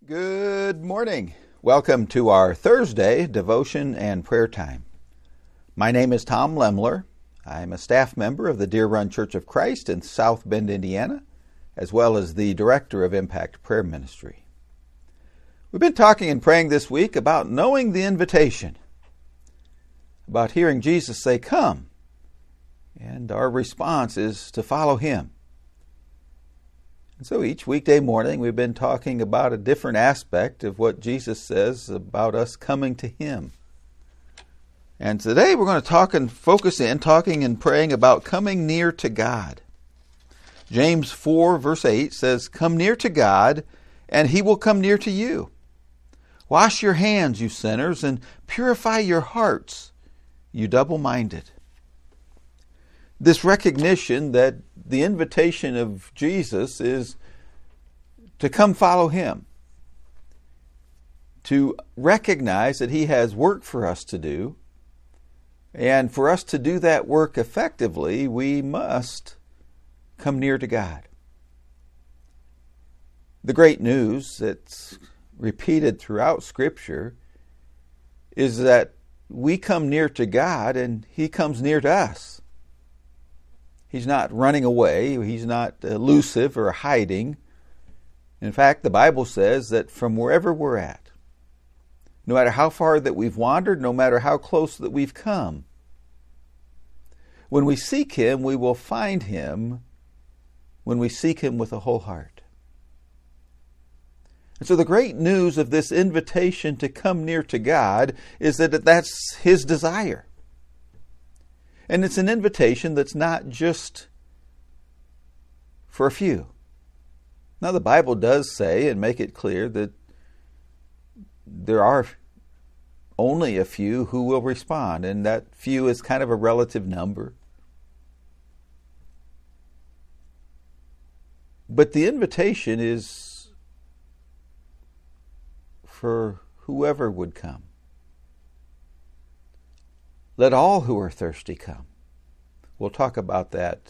Good morning. Welcome to our Thursday devotion and prayer time. My name is Tom Lemler. I'm a staff member of the Deer Run Church of Christ in South Bend, Indiana, as well as the director of Impact Prayer Ministry. We've been talking and praying this week about knowing the invitation, about hearing Jesus say, "Come," and our response is to follow Him. And so each weekday morning we've been talking about a different aspect of what Jesus says about us coming to Him. And today we're going to talk and focus in, talking and praying about coming near to God. James 4 verse 8 says, "Come near to God, and He will come near to you. Wash your hands, you sinners, and purify your hearts, you double-minded." This recognition that the invitation of Jesus is to come follow Him, to recognize that He has work for us to do, and for us to do that work effectively, we must come near to God. The great news that's repeated throughout Scripture is that we come near to God and He comes near to us. He's not running away. He's not elusive or hiding. In fact, the Bible says that from wherever we're at, no matter how far that we've wandered, no matter how close that we've come, when we seek Him, we will find Him when we seek Him with a whole heart. And so the great news of this invitation to come near to God is that that's His desire. And it's an invitation that's not just for a few. Now, the Bible does say and make it clear that there are only a few who will respond, and that few is kind of a relative number. But the invitation is for whoever would come. Let all who are thirsty come. We'll talk about that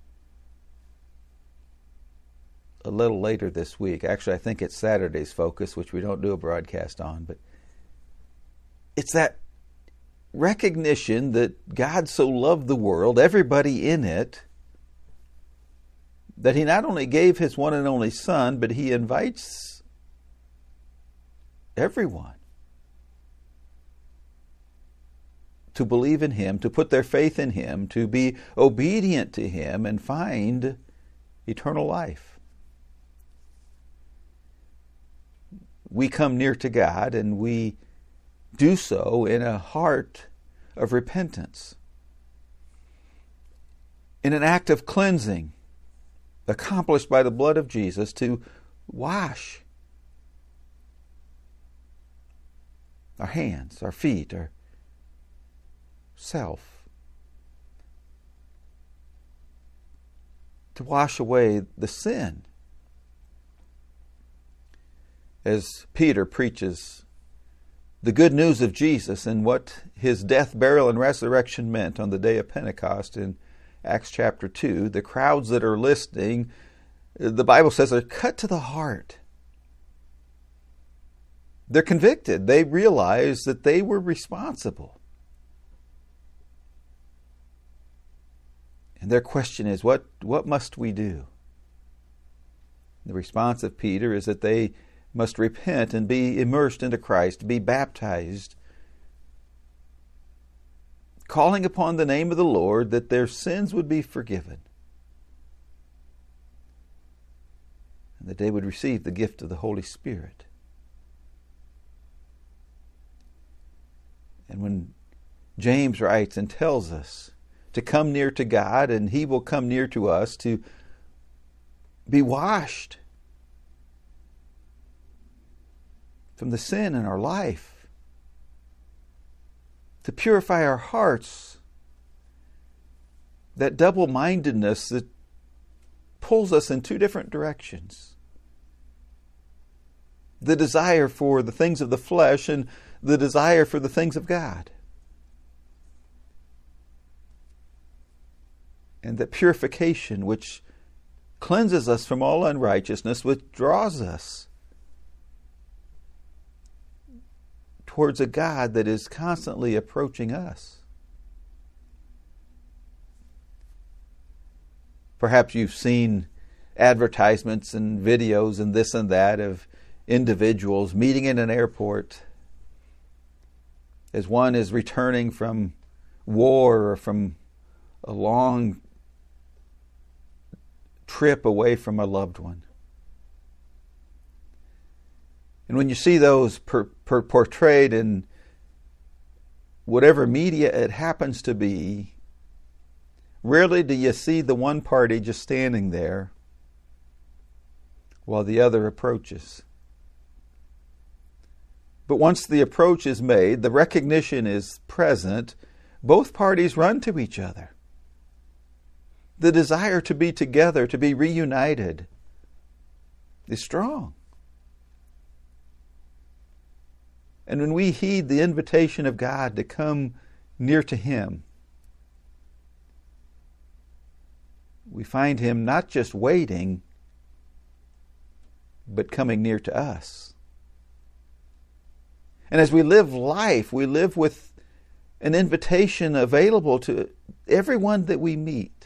a little later this week. Actually, I think it's Saturday's focus, which we don't do a broadcast on. But it's that recognition that God so loved the world, everybody in it, that He not only gave His one and only Son, but He invites everyone to believe in Him, to put their faith in Him, to be obedient to Him and find eternal life. We come near to God and we do so in a heart of repentance, in an act of cleansing accomplished by the blood of Jesus to wash our hands, our feet, our self, to wash away the sin. As Peter preaches the good news of Jesus and what His death, burial, and resurrection meant on the day of Pentecost in Acts chapter 2, the crowds that are listening, the Bible says, are cut to the heart. They're convicted. They realize that they were responsible. And their question is, what must we do? The response of Peter is that they must repent and be immersed into Christ, be baptized, calling upon the name of the Lord that their sins would be forgiven, and that they would receive the gift of the Holy Spirit. And when James writes and tells us to come near to God, and He will come near to us, to be washed from the sin in our life, to purify our hearts, that double-mindedness that pulls us in two different directions. The desire for the things of the flesh and the desire for the things of God. And that purification which cleanses us from all unrighteousness, which draws us towards a God that is constantly approaching us. Perhaps you've seen advertisements and videos and this and that of individuals meeting in an airport as one is returning from war or from a long trip away from a loved one. And when you see those portrayed in whatever media it happens to be, rarely do you see the one party just standing there while the other approaches. But once the approach is made, the recognition is present, both parties run to each other. The desire to be together, to be reunited, is strong. And when we heed the invitation of God to come near to Him, we find Him not just waiting, but coming near to us. And as we live life, we live with an invitation available to everyone that we meet.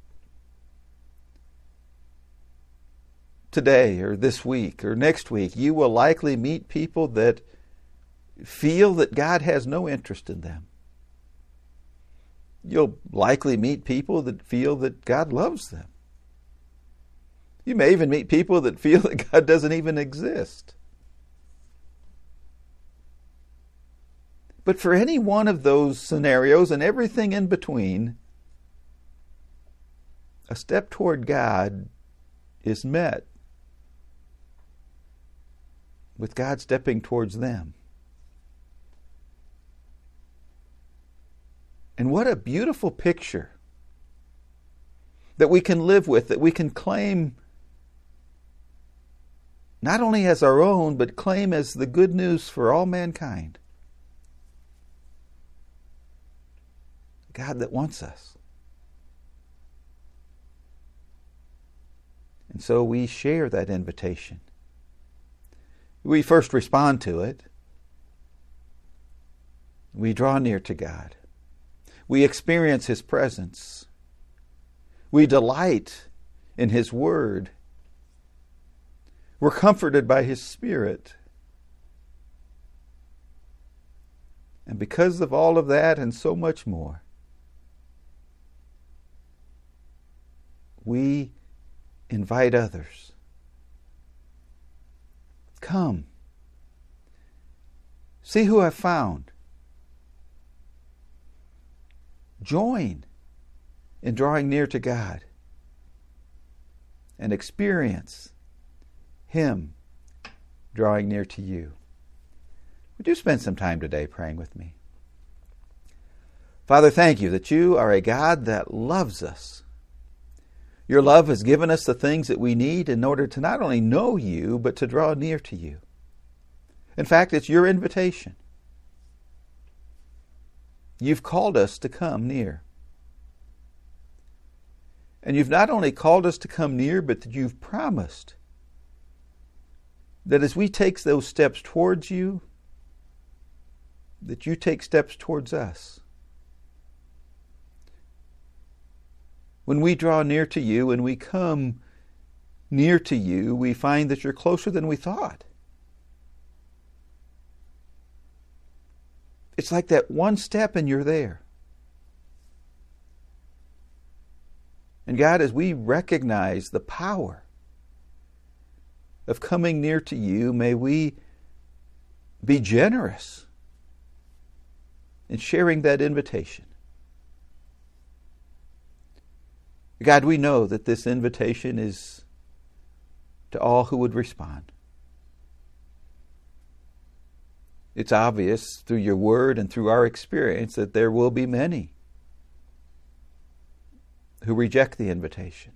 Today or this week or next week, you will likely meet people that feel that God has no interest in them. You'll likely meet people that feel that God loves them. You may even meet people that feel that God doesn't even exist. But for any one of those scenarios and everything in between, a step toward God is met with God stepping towards them. And what a beautiful picture that we can live with, that we can claim not only as our own, but claim as the good news for all mankind. God that wants us. And so we share that invitation. We first respond to it. We draw near to God. We experience His presence. We delight in His Word. We're comforted by His Spirit. And because of all of that and so much more, we invite others. Come. See who I've found. Join in drawing near to God and experience Him drawing near to you. Would you spend some time today praying with me? Father, thank you that you are a God that loves us. Your love has given us the things that we need in order to not only know you, but to draw near to you. In fact, it's your invitation. You've called us to come near. And you've not only called us to come near, but that you've promised that as we take those steps towards you, that you take steps towards us. When we draw near to you and we come near to you, we find that you're closer than we thought. It's like that one step and you're there. And God, as we recognize the power of coming near to you, may we be generous in sharing that invitation. God, we know that this invitation is to all who would respond. It's obvious through your word and through our experience that there will be many who reject the invitation.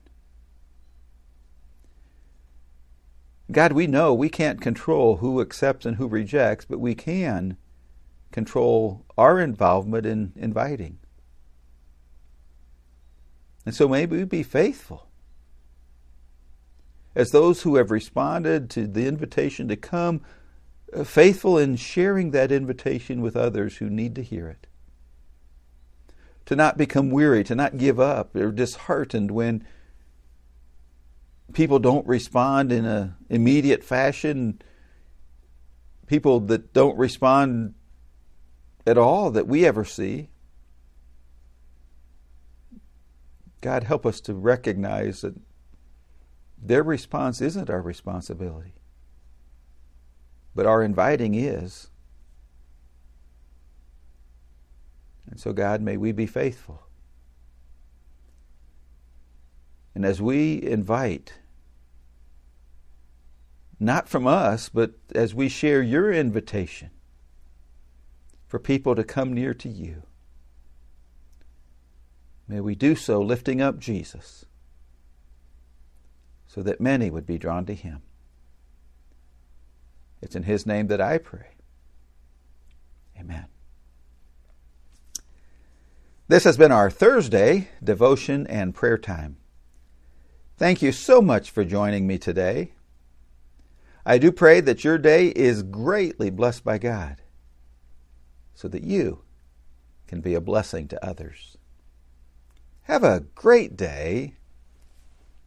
God, we know we can't control who accepts and who rejects, but we can control our involvement in inviting. And so maybe we be faithful as those who have responded to the invitation to come faithful in sharing that invitation with others who need to hear it. To not become weary, to not give up or disheartened when people don't respond in an immediate fashion, people that don't respond at all that we ever see. God, help us to recognize that their response isn't our responsibility, but our inviting is. And so, God, may we be faithful. And as we invite, not from us, but as we share your invitation for people to come near to you, may we do so lifting up Jesus so that many would be drawn to him. It's in his name that I pray. Amen. This has been our Thursday devotion and prayer time. Thank you so much for joining me today. I do pray that your day is greatly blessed by God so that you can be a blessing to others. Have a great day,